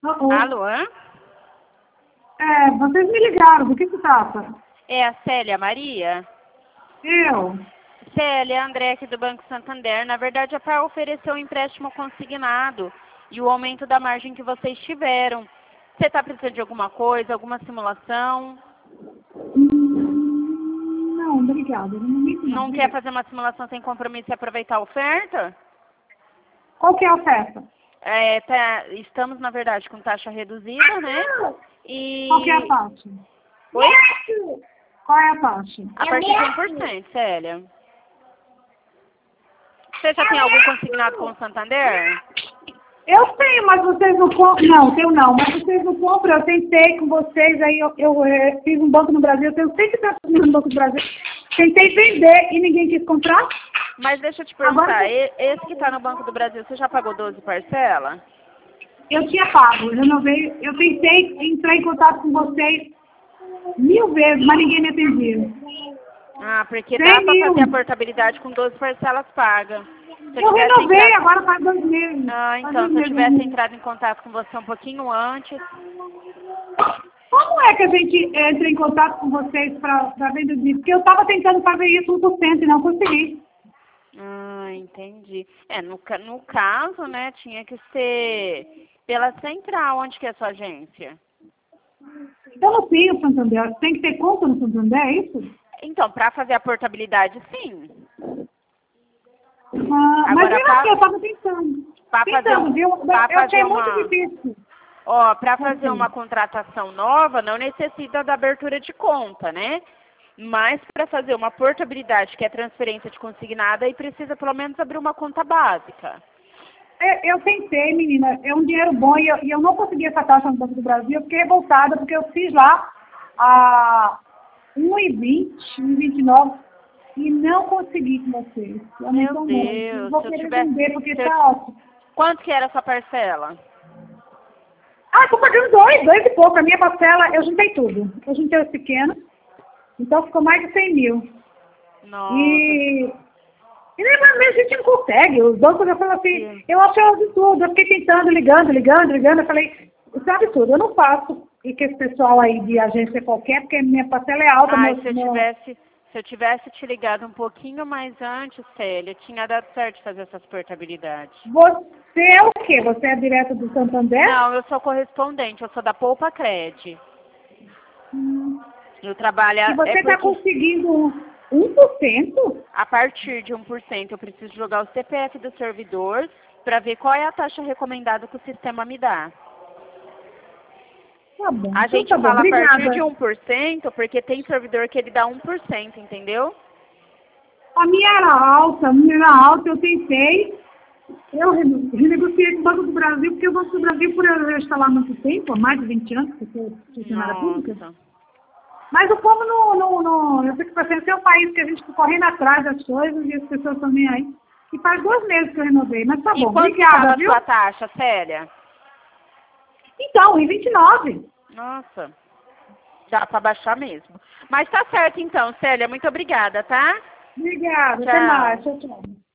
Alô? Alô? Vocês me ligaram, do que se trata? É a Célia Maria? Eu? Célia, André aqui do Banco Santander. Na verdade é para oferecer um empréstimo consignado e o aumento da margem que vocês tiveram. Você está precisando de alguma coisa, alguma simulação? Não, obrigada. No momento não, Não quer obrigada. fazer uma simulação sem compromisso e aproveitar a oferta? Qual que é a oferta? Estamos, na verdade, com taxa reduzida, né? Qual que é a E... taxa? Oi? Qual é a taxa? A partir de 1%, Célia. Você já tem algum consignado com o Santander? Eu tenho, mas vocês não compram. Não, tenho não, mas vocês não compram. Eu tentei com vocês, aí eu fiz um banco no Brasil, eu tenho 100% no Banco do Brasil. Tentei vender e ninguém quis comprar. Mas deixa eu te perguntar, Agora esse que está no Banco do Brasil, você já pagou 12 parcelas? eu tinha pago, eu renovei, eu tentei entrar em contato com vocês 1000 vezes, mas ninguém me atendia. Ah, porque 100 dá para mil. fazer a portabilidade com 12 parcelas pagas. Se Eu tivesse renovei entrado... agora faz 2 meses. Ah, Faz então, 2 se eu meses. tivesse entrado em contato com você um pouquinho antes... Como é que a gente entra em contato com vocês para venda de... Porque eu estava tentando fazer isso 1% e não consegui. Ah, entendi. No caso, né, tinha que ser pela central, onde que é a sua agência? Eu não tenho Santander. Tem que ter conta no Santander, é isso? Então, para fazer a portabilidade, sim. Mas Agora, mesmo assim, eu estava tentando. para fazer, Viu? pra Eu achei fazer muito uma... difícil. Ó, para fazer Assim. uma contratação nova, não necessita da abertura de conta, né? Mas para fazer uma portabilidade, que é transferência de consignada, aí precisa pelo menos abrir uma conta básica. Eu tentei, menina. É um dinheiro bom e eu não consegui essa taxa no Banco do Brasil. Eu fiquei revoltada porque eu fiz lá a 1,20, 1,29 e não consegui com vocês. Eu Meu muito. Deus, Vou se eu querer tivesse... vender porque se eu- tá ótimo. Quanto que era essa parcela? Tô pagando dois e pouco. A minha parcela, eu juntei tudo. Eu juntei os pequenos, então ficou mais de 100 mil. Nossa. E mesmo a gente não consegue. Os bancos, eu falo assim, eu acho absurdo. Eu fiquei tentando, ligando. Eu falei, isso é absurdo. Eu não faço e que esse pessoal aí de agência qualquer, porque minha parcela é alta. Ai, se eu tivesse te ligado um pouquinho mais antes, Célia, tinha dado certo de fazer essas portabilidades. Você é o quê? Você é direto do Santander? Não, eu sou correspondente, eu sou da Poupa Cred. Eu trabalho... E você está porque conseguindo 1%? a partir de 1%, eu preciso jogar o CPF do servidor para ver qual é a taxa recomendada que o sistema me dá. Tá bom. A Então gente tá bom. fala a partir Obrigada. de 1%, porque tem servidor que ele dá 1%, entendeu? A minha era alta, eu tentei. Eu renegociei com o Banco do Brasil, porque o Banco do Brasil, por eu estar lá há muito tempo, há mais de 20 anos, que eu sou funcionária pública. Nossa. Mas o povo não eu fico pensando, é um país que a gente fica correndo atrás das coisas e as pessoas estão nem aí. E faz 2 meses que eu renovei, mas tá E bom, quanto estava obrigada, a viu? sua taxa, Célia? Então, em 29. Nossa, dá para baixar mesmo. Mas tá certo então, Célia, muito obrigada, tá? Obrigada, até Tchau. mais, tchau, tchau.